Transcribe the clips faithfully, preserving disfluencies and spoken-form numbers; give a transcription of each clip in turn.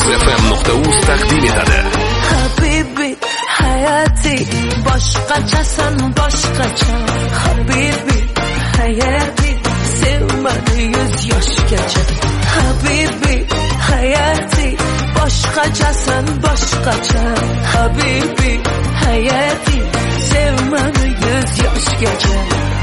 muzfm nuqta uz taqdim etadi. Habibi hayati boshqachasan boshqacha. Habibi hayati sevmadi yuz yoshgacha. Habibi hayati boshqachasan boshqacha. Habibi hayati sevmadi yuz yoshgacha.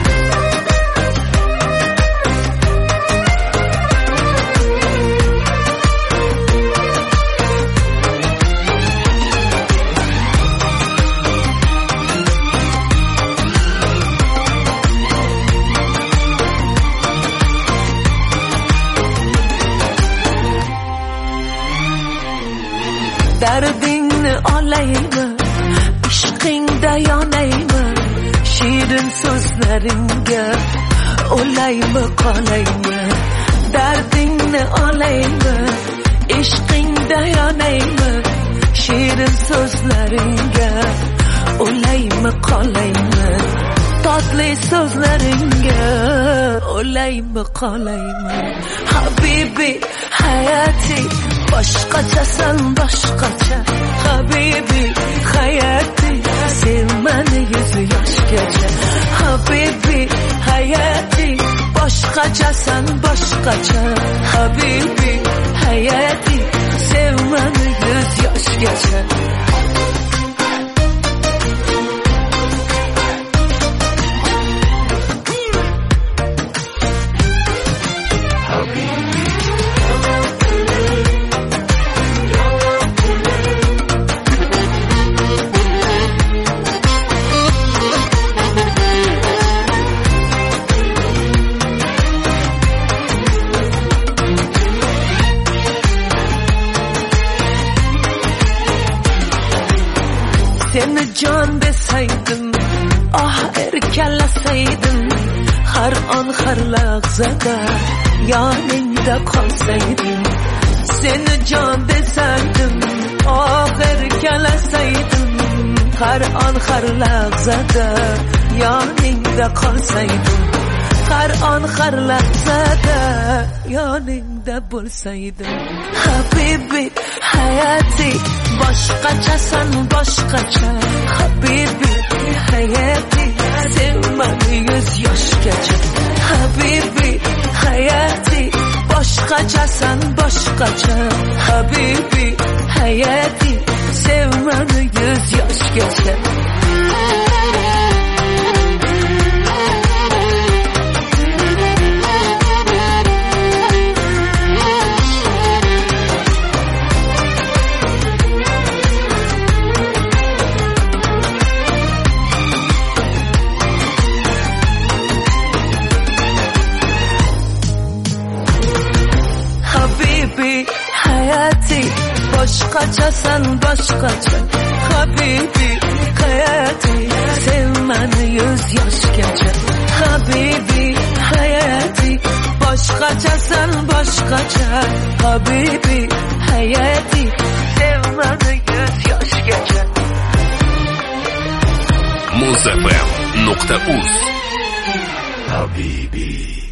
Dardingni olaymi, ishqingda yonaymi, shirin so'zlaringga o'laymi qolaymi. Dardingni olaymi, ishqingda yonaymi, shirin so'zlaringga o'laymi qolaymi. Tatli so'zlaringga o'laymi qolaymi. Habibi hayati boshqachasan boshqacha. Habibi hayati sevmani yuz yoshgacha. Habibi hayati boshqachasan boshqacha. Habibi hayati sevmani yuz yoshgacha. Seni jon desaydim, ah erkalasaydim, har on har lahzada yoningda qolsaydim. Seni jon desaydim, ah erkalasaydim, har on har lahzada yoningda qolsaydim. Har on har lahzada yoningda bo'lsaydim. Habibi hayati boshqachasan boshqacha. Habibi hayati sevmadi yuz yoshgacha. Habibi hayati boshqachasan boshqacha. Habibi hayati sevmadi yuz yoshgacha. Habibi hayati boshqachasan boshqacha. Habibi hayati sevmani yuz yoshgacha. Habibi hayati boshqachasan boshqacha. Habibi hayati sevmani yuz yoshgacha. muzfm nuqta uz Habibi